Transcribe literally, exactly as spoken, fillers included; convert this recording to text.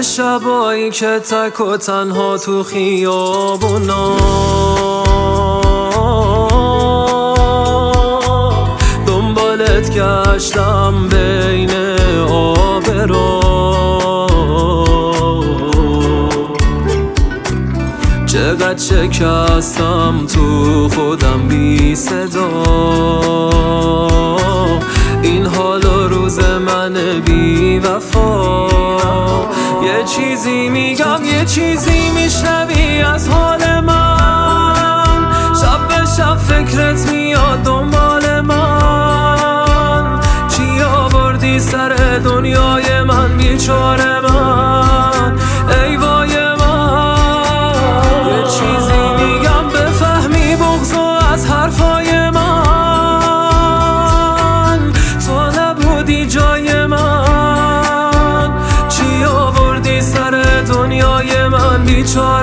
شبایی که تک و تنها تو خیابونا دنبالت گشتم بین آبرو، چقدر شکستم تو خودم بی صدا. این حال و روز من بی وفا. یه چیزی میگم یه چیزی میشنوی از حال من، شب به شب فکرت میاد دنبال من. چی آوردی سر دنیای من بیچاره من، ای وای من. یه چیزی میگم بفهمی بغض از حرفای من، تو نبودی جای من. چی آوردی سر دنیای من بیچاره